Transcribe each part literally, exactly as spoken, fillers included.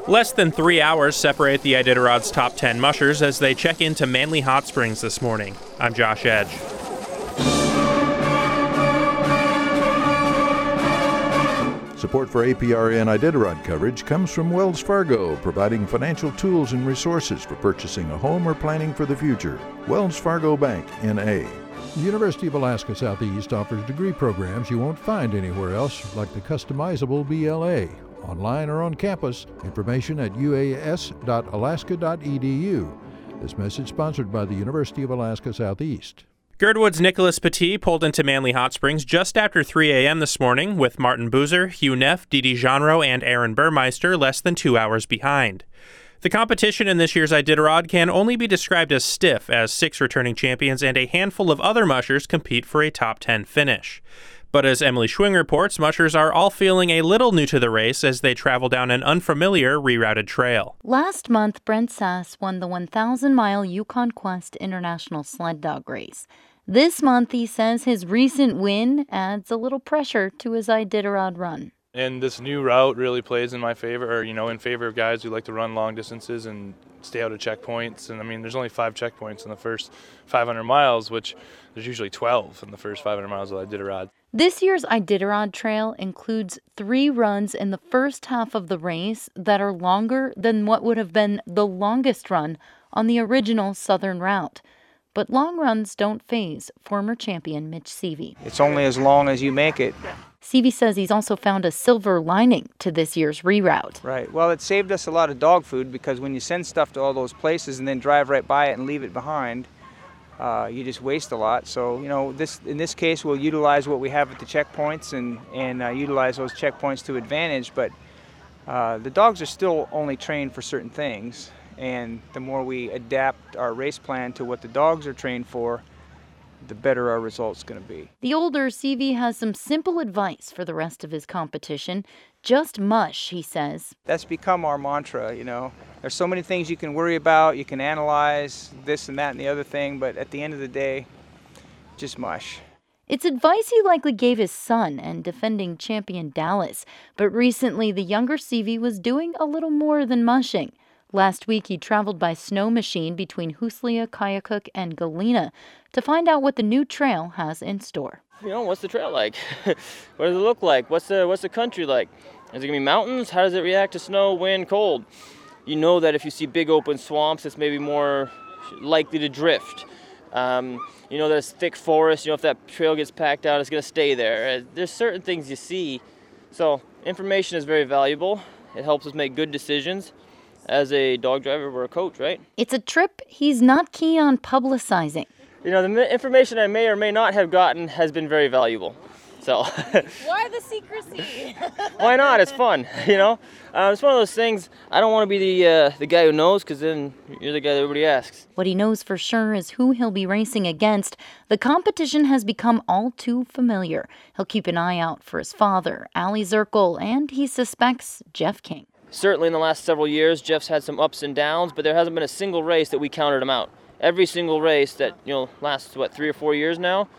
Less than three hours separate the Iditarod's top ten mushers as they check into Manly Hot Springs this morning. I'm Josh Edge. Support for A P R N Iditarod coverage comes from Wells Fargo, providing financial tools and resources for purchasing a home or planning for the future. Wells Fargo Bank, N A The University of Alaska Southeast offers degree programs you won't find anywhere else, like the customizable B L A. Online or on campus, information at u a s dot alaska dot e d u. This message sponsored by the University of Alaska Southeast. Girdwood's Nicholas Petit pulled into Manly Hot Springs just after three a.m. this morning, with Martin Boozer, Hugh Neff, Didi Genro, and Aaron Burmeister less than two hours behind. The competition in this year's Iditarod can only be described as stiff, as six returning champions and a handful of other mushers compete for a top ten finish. But as Emily Schwing reports, mushers are all feeling a little new to the race as they travel down an unfamiliar rerouted trail. Last month, Brent Sass won the one thousand mile Yukon Quest International Sled Dog Race. This month, he says his recent win adds a little pressure to his Iditarod run. And this new route really plays in my favor, or, you know, in favor of guys who like to run long distances and stay out of checkpoints. And I mean, there's only five checkpoints in the first five hundred miles, which there's usually twelve in the first five hundred miles of Iditarod. This year's Iditarod Trail includes three runs in the first half of the race that are longer than what would have been the longest run on the original southern route. But long runs don't faze former champion Mitch Seavey. It's only as long as you make it. Seavey says he's also found a silver lining to this year's reroute. Right. Well, it saved us a lot of dog food, because when you send stuff to all those places and then drive right by it and leave it behind, uh, you just waste a lot. So, you know, this in this case, we'll utilize what we have at the checkpoints and, and uh, utilize those checkpoints to advantage. But uh, the dogs are still only trained for certain things. And the more we adapt our race plan to what the dogs are trained for, the better our results going to be. The older Seavey has some simple advice for the rest of his competition. Just mush, he says. That's become our mantra, you know. There's so many things you can worry about, you can analyze this and that and the other thing, but at the end of the day, just mush. It's advice he likely gave his son and defending champion Dallas, but recently the younger Seavey was doing a little more than mushing. Last week, he traveled by snow machine between Huslia, Kayakuk, and Galena to find out what the new trail has in store. You know, what's the trail like? What does it look like? What's the what's the country like? Is it going to be mountains? How does it react to snow, wind, cold? You know that if you see big open swamps, it's maybe more likely to drift. Um, you know that it's thick forest. You know if that trail gets packed out, it's going to stay there. There's certain things you see. So information is very valuable. It helps us make good decisions. As a dog driver or a coach, right? It's a trip he's not keen on publicizing. You know, the information I may or may not have gotten has been very valuable. So. Why the secrecy? Why not? It's fun, you know? Uh, it's one of those things, I don't want to be the uh, the guy who knows, because then you're the guy that everybody asks. What he knows for sure is who he'll be racing against. The competition has become all too familiar. He'll keep an eye out for his father, Ali Zirkle, and he suspects Jeff King. Certainly in the last several years, Jeff's had some ups and downs, but there hasn't been a single race that we counted him out. Every single race that, you know, lasts, what, three or four years now,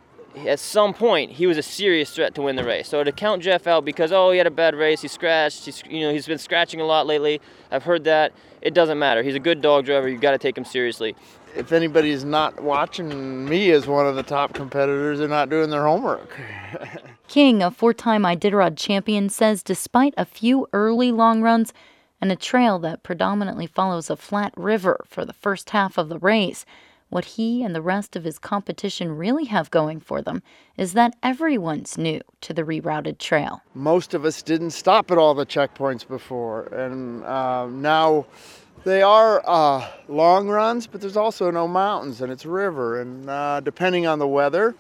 at some point, he was a serious threat to win the race. So to count Jeff out because, oh, he had a bad race, he scratched, he's, you know, he's been scratching a lot lately, I've heard that, it doesn't matter. He's a good dog driver, you've got to take him seriously. If anybody's not watching me as one of the top competitors, they're not doing their homework. King, a four-time Iditarod champion, says despite a few early long runs and a trail that predominantly follows a flat river for the first half of the race, what he and the rest of his competition really have going for them is that everyone's new to the rerouted trail. Most of us didn't stop at all the checkpoints before, and uh, now they are uh, long runs, but there's also no mountains, and it's a river, and uh, depending on the weather,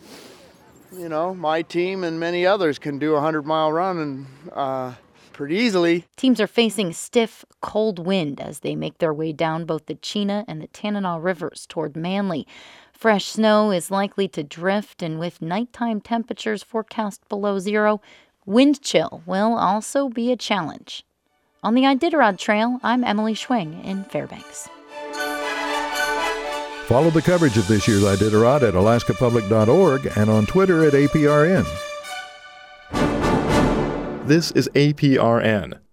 you know, my team and many others can do a hundred-mile run and uh, pretty easily. Teams are facing stiff, cold wind as they make their way down both the Chena and the Tanana rivers toward Manly. Fresh snow is likely to drift, and with nighttime temperatures forecast below zero, wind chill will also be a challenge. On the Iditarod Trail, I'm Emily Schwing in Fairbanks. Follow the coverage of this year's Iditarod at alaska public dot org and on Twitter at A P R N. This is A P R N,